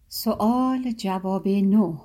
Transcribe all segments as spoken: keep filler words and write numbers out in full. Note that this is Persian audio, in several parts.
سؤال جواب نه.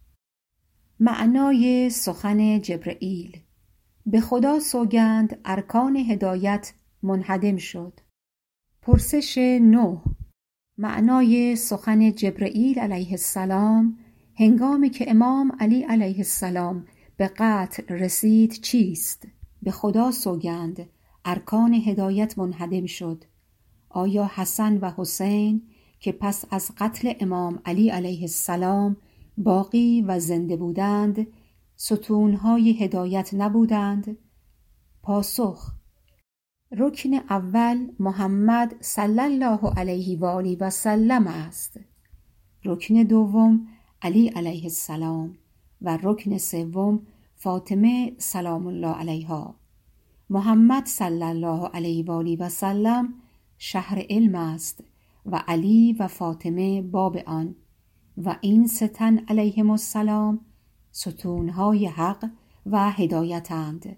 معنای سخن جبرئیل: به خدا سوگند ارکان هدایت منهدم شد. پرسش نه. معنای سخن جبرئیل علیه السلام هنگامی که امام علی علیه السلام به قتل رسید چیست؟ به خدا سوگند ارکان هدایت منهدم شد. آیا حسن و حسین که پس از قتل امام علی علیه السلام باقی و زنده بودند ستونهای هدایت نبودند؟ پاسخ: رکن اول محمد صلی الله علیه و آله و سلم است، رکن دوم علی علیه السلام و رکن سوم فاطمه سلام الله علیها. محمد صلی الله علیه و آله و سلم شهر علم است و علی و فاطمه باب آن، و این سه تن علیهم السلام ستونهای حق و هدایتند.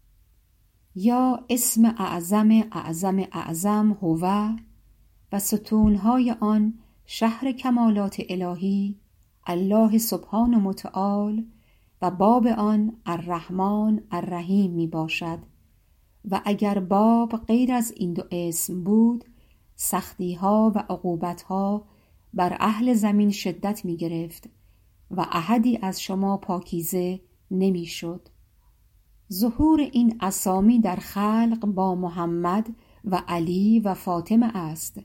یا اسم اعظم اعظم اعظم هو و ستونهای آن شهر کمالات الهی الله سبحانه متعال و باب آن الرحمن الرحیم می باشد. و اگر باب غیر از این دو اسم بود سختی ها و عقوبت ها بر اهل زمین شدت می گرفت و احدی از شما پاکیزه نمی شد. ظهور این اسامی در خلق با محمد و علی و فاطمه است.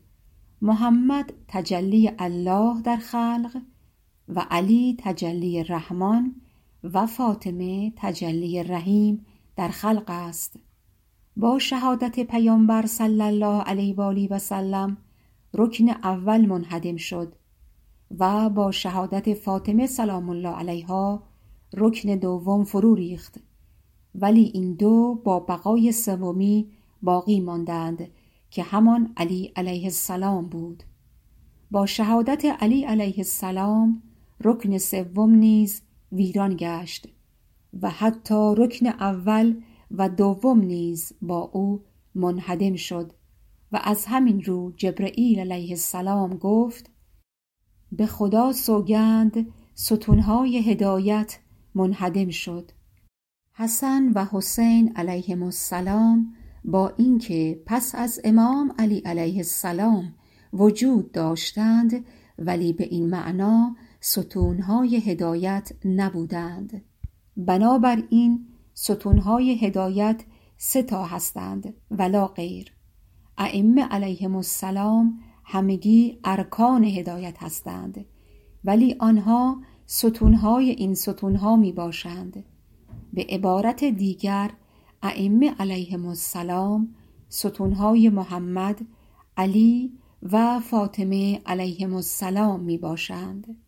محمد تجلی الله در خلق و علی تجلی رحمان و فاطمه تجلی رحیم در خلق است. با شهادت پیامبر صلی الله علیه و آله و سلم رکن اول منهدم شد و با شهادت فاطمه سلام الله علیها رکن دوم فرو ریخت، ولی این دو با بقای سومی باقی ماندند که همان علی علیه السلام بود. با شهادت علی علیه السلام رکن سوم نیز ویران گشت و حتی رکن اول و دوم نیز با او منهدم شد و از همین رو جبرئیل علیه السلام گفت: به خدا سوگند ستونهای هدایت منهدم شد. حسن و حسین علیهم السلام با اینکه پس از امام علی علیه السلام وجود داشتند ولی به این معنا ستونهای هدایت نبودند. بنابراین ستونهای هدایت سه تا هستند ولا غیر. ائمه علیهم السلام همگی ارکان هدایت هستند، ولی آنها ستونهای این ستونها می باشند. به عبارت دیگر ائمه علیهم السلام ستونهای محمد، علی و فاطمه علیهم السلام می باشند.